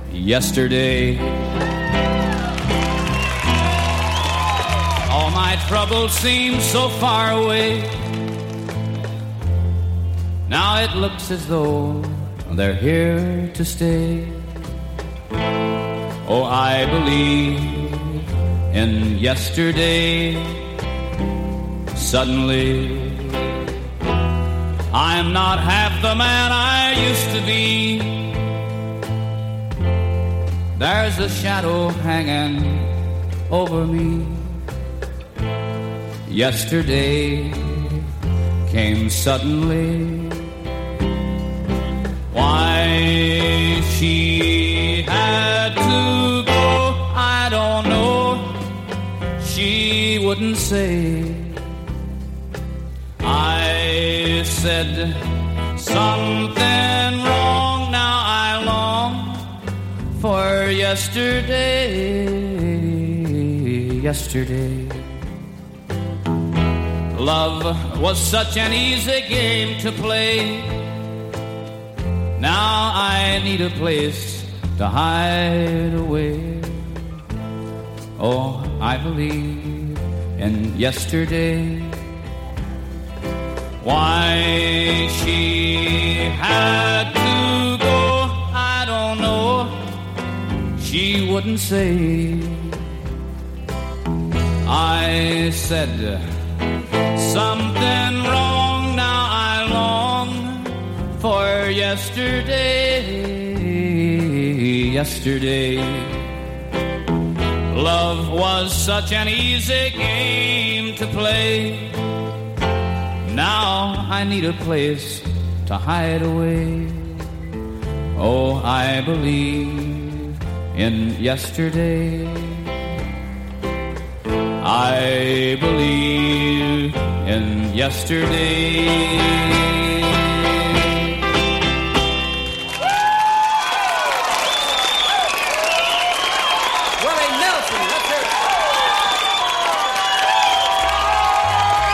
yesterday. All my troubles seem so far away. Now it looks as though they're here to stay. Oh, I believe in yesterday. Suddenly I'm not half the man I used to be. There's a shadow hanging over me. Yesterday came suddenly. Why she had to go, I don't know. She wouldn't say. I said something wrong. Now I long for yesterday. Yesterday. Love was such an easy game to play. Now I need a place to hide away. Oh, I believe in yesterday. Why she had to go, I don't know. She wouldn't say. I said something wrong. Now I long for yesterday. Yesterday. Love was such an easy game to play. Now I need a place to hide away. Oh, I believe in yesterday. I believe in yesterday.